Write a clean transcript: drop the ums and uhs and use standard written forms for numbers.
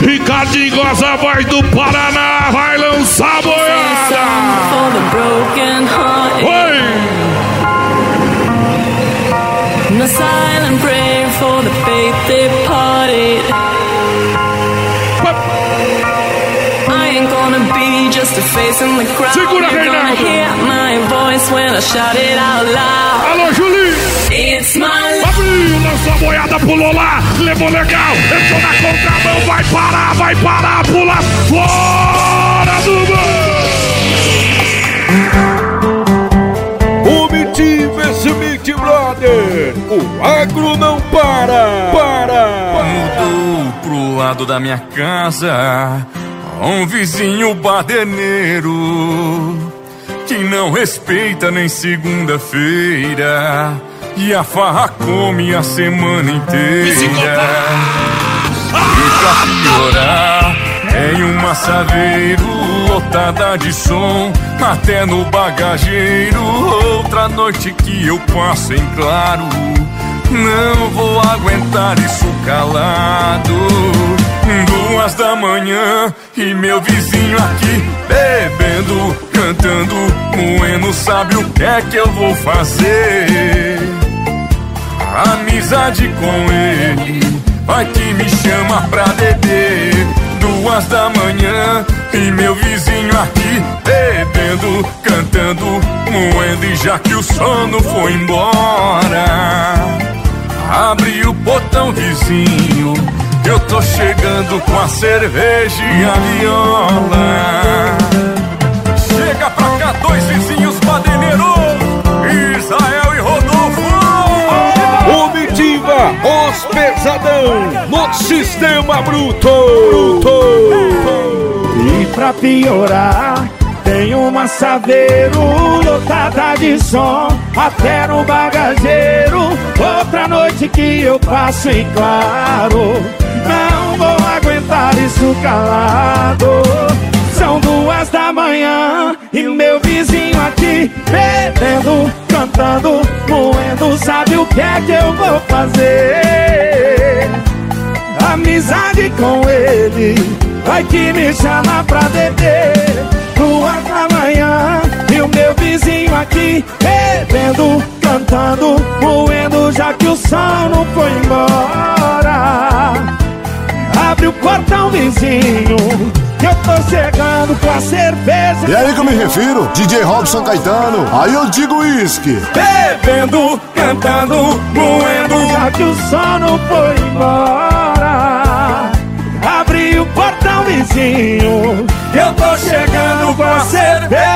Ricardinho goza a voz do Paraná, vai lançar a boiada. Oi! No silent prayer for the faith departed. I ain't gonna be just a face in the crowd. Segura, You're gonna Reinaldo. hear my voice when I shout it out loud. Alô, Julinho! It's my life. Abriu, lançou a boiada, pulou lá, levou legal, entrou na contramão, vai parar, pula fora do gol! O Mitinho, esse Mit Brother, o agro não para. Mudou pro lado da minha casa um vizinho baderneiro que não respeita nem segunda-feira e a farra come a semana inteira. E pra piorar, tem uma Saveiro lotada de som até no bagageiro. Outra noite que eu passo em claro, não vou aguentar isso calado. 2 da manhã e meu vizinho aqui bebendo, cantando, moendo, sabe o que é que eu vou fazer? Amizade com ele, vai que me chama pra beber. 2 da manhã e meu vizinho aqui bebendo, cantando, moendo, e já que o sono foi embora, abre o portão, vizinho, eu tô chegando com a cerveja e a viola. Chega pra cá, 2 vizinhos baderneiros, Israel e Rodolfo. O Mitiva, os pesadão, no sistema bruto. E pra piorar, tem uma Saveiro lotada de som até no bagageiro. Outra noite que eu passo em claro, não vou aguentar isso calado. São 2 da manhã e meu vizinho aqui bebendo, cantando, moendo, sabe o que é que eu vou fazer? Amizade com ele, vai que me chama pra beber. 2 da manhã e o meu vizinho aqui bebendo, cantando, moendo, já que o sol não foi embora. Abre o portão, vizinho, que eu tô chegando com a cerveja. E aí que eu me refiro, DJ Robson Caetano, aí eu digo uísque. Bebendo, cantando, moendo, já que o sol não foi embora. Abre o portão, vizinho, que eu tô chegando com a cerveja.